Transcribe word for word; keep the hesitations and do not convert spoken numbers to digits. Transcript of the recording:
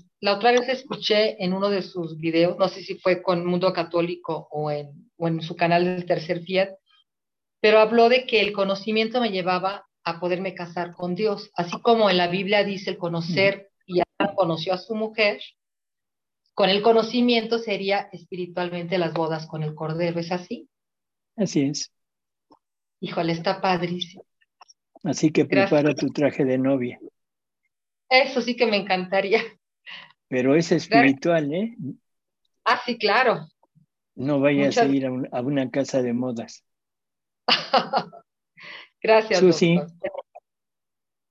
la otra vez escuché en uno de sus videos, no sé si fue con Mundo Católico o en, o en su canal del Tercer Fiat, pero habló de que el conocimiento me llevaba a poderme casar con Dios, así como en la Biblia dice el Ujú. conocer y Adán conoció a su mujer, con el conocimiento sería espiritualmente las bodas con el Cordero, ¿es así? Así es. Híjole, está padrísimo. Así que Gracias. prepara tu traje de novia. Eso sí que me encantaría. Pero es Gracias. espiritual, ¿eh? Ah, sí, claro. No vayas a Muchas ir a, un- a una casa de modas. gracias, Susi, doctor.